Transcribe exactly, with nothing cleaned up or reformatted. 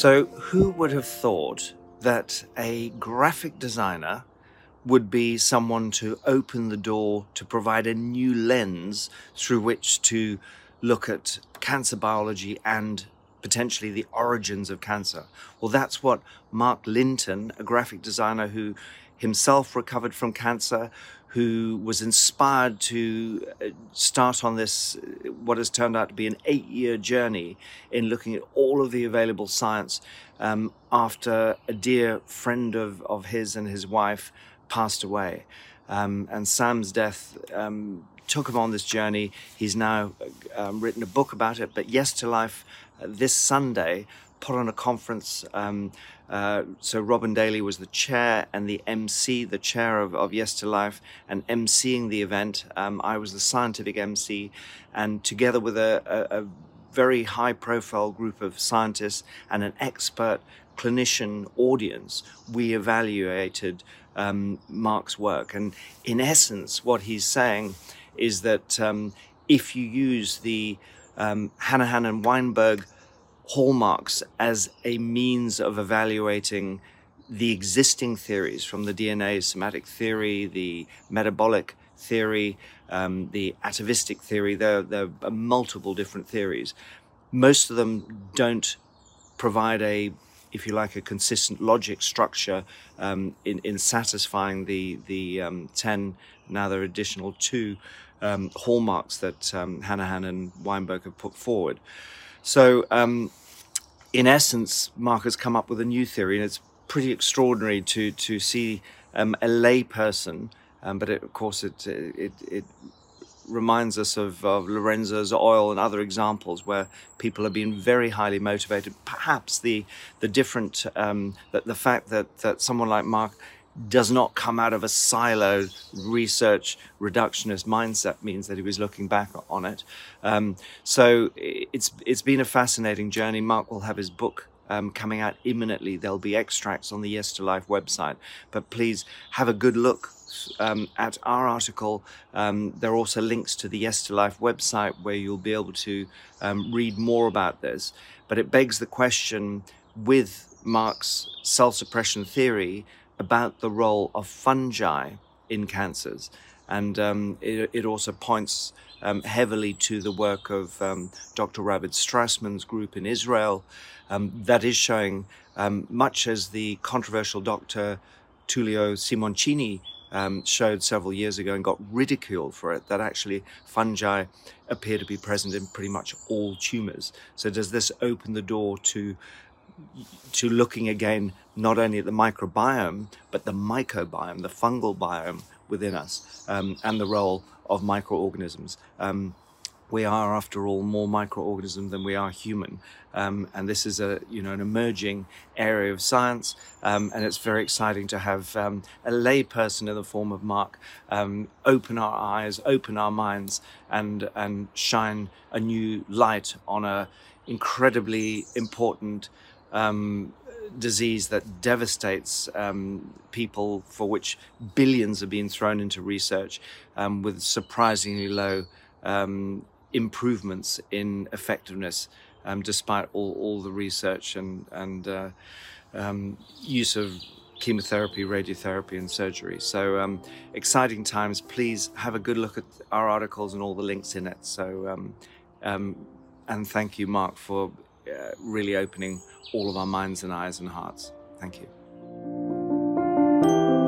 So, who would have thought that a graphic designer would be someone to open the door to provide a new lens through which to look at cancer biology and potentially the origins of cancer? Well, that's what Mark Linton, a graphic designer who himself recovered from cancer, who was inspired to uh, start on this, uh, what has turned out to be an eight-year journey in looking at all of the available science um, after a dear friend of, of his and his wife passed away. Um, and Sam's death um, took him on this journey. He's now um, written a book about it, but Yes to Life uh, this Sunday put on a conference. Um, uh, so Robin Daly was the chair and the M C, the chair of, of Yes to Life, and emceeing the event. Um, I was the scientific M C, and together with a, a, a very high-profile group of scientists and an expert clinician audience, we evaluated um, Mark's work. And in essence, what he's saying is that um, if you use the um, Hanahan and Weinberg hallmarks as a means of evaluating the existing theories from the D N A somatic theory, the metabolic theory, um, the atavistic theory, there, there are multiple different theories. Most of them don't provide a, if you like, a consistent logic structure um, in, in satisfying the, the um, ten, now there are additional two um, hallmarks that um, Hanahan and Weinberg have put forward. So um, in essence, Mark has come up with a new theory, and it's pretty extraordinary to, to see um, a lay person, um, but it, of course it, it, it reminds us of, of Lorenzo's oil and other examples where people have been very highly motivated. Perhaps the the different um, that the fact that that someone like Mark does not come out of a siloed research reductionist mindset means that he was looking back on it. Um, so it's it's been a fascinating journey. Mark will have his book Um, coming out imminently. There'll be extracts on the Yes to Life website, but please have a good look um, at our article. Um, there are also links to the Yes to Life website where you'll be able to um, read more about this. But it begs the question, with Mark's cell suppression theory, about the role of fungi in cancers. And um, it, it also points um, heavily to the work of um, Doctor Ravid Strassman's group in Israel, um, that is showing, um, much as the controversial Doctor Tullio Simoncini um, showed several years ago and got ridiculed for it, that actually fungi appear to be present in pretty much all tumors. So does this open the door to to looking again, not only at the microbiome, but the mycobiome, the fungal biome within us, um, and the role of microorganisms. Um, we are, after all, more microorganism than we are human. Um, and this is a, you know, an emerging area of science. Um, and it's very exciting to have um, a lay person in the form of Mark um, open our eyes, open our minds, and, and shine a new light on a incredibly important um, disease that devastates um, people, for which billions have been thrown into research, um, with surprisingly low um, improvements in effectiveness, um, despite all, all the research and, and uh, um, use of chemotherapy, radiotherapy, and surgery. So um, exciting times. Please have a good look at our articles and all the links in it. So, um, um, and thank you, Mark, for uh, really opening all of our minds and eyes and hearts. Thank you.